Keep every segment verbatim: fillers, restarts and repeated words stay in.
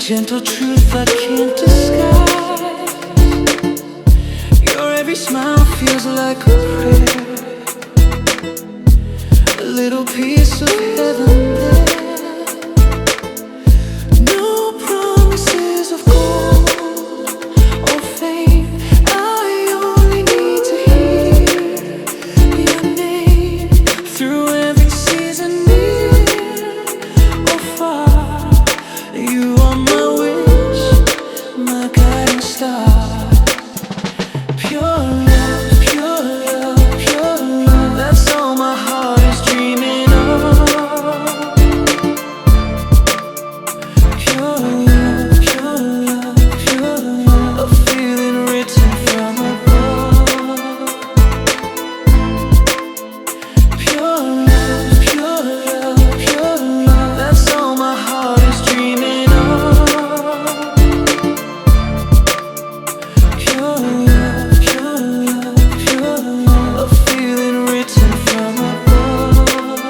gentle truth I can't disguise. Your every smile feels like a prayer, a little piece of heaven there. No promises of gold or fame. I only need to hear your name through every season, near or far. You are my wish, my guiding star. Pure love, pure love, pure love. That's all my heart is dreaming of. Pure love, pure love, pure love. A feeling written from above. Pure love, pure love, pure love. That's all my heart is dreaming of. Pure love, pure love, pure love. A feeling written from above.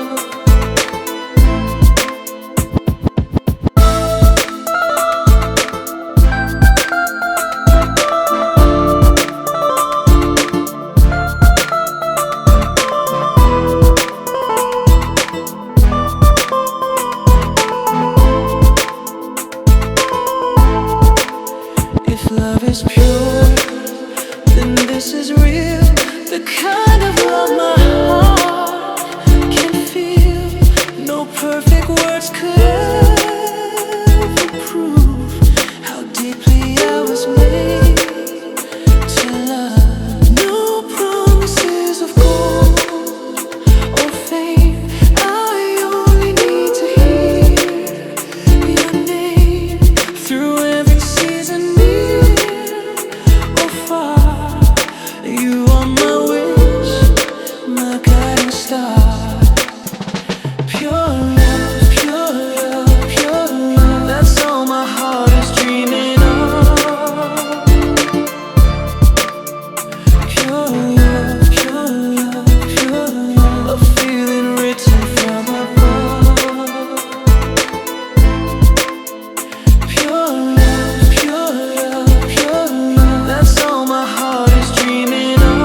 If love is pure, then this is real. The kind of love my heart can feel. No perfect words could ever prove how deeply I was made to love. No promises of gold or fame. I only need to hear your name through every season, near or far. You are my wish, my guiding star. Pure love, pure love, pure love. That's all my heart is dreaming of. Pure love, pure love, pure love. A feeling written from above. Pure love, pure love, pure love. That's all my heart is dreaming of.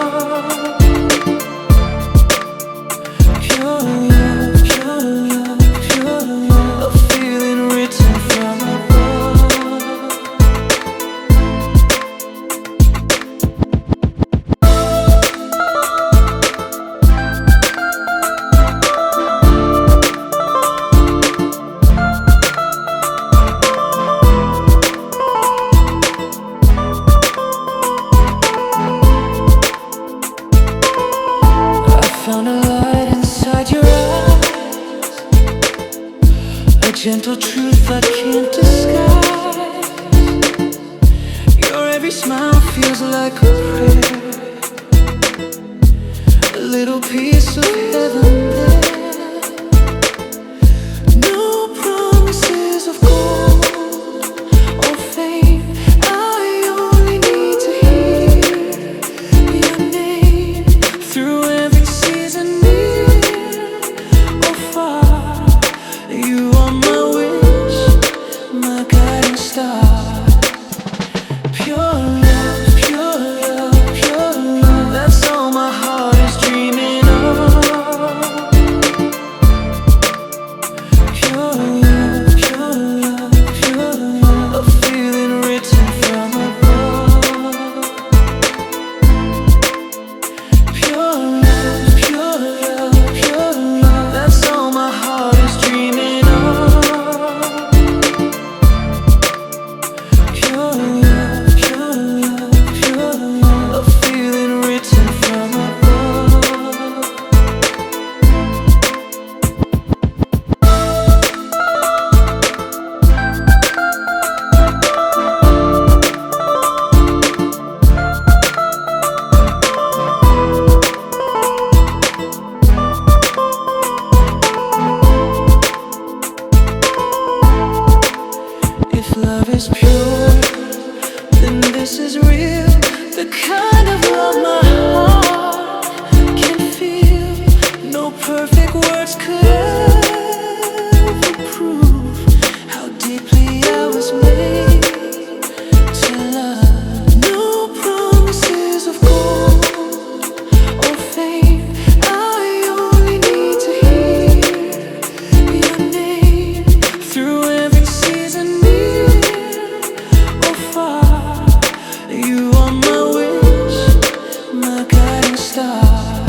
Pure love, pure love, pure love. A feeling written from above. I found a light inside your eyes, a gentle truth I can't disguise. Your every smile feels like a prayer, a little piece of heaven there. No promises of gold or fame. I only need to hear your name through every season, near or far. You are my wish, my guiding star. Pure love, pure love, pure love. That's all my heart is dreaming of. shining star.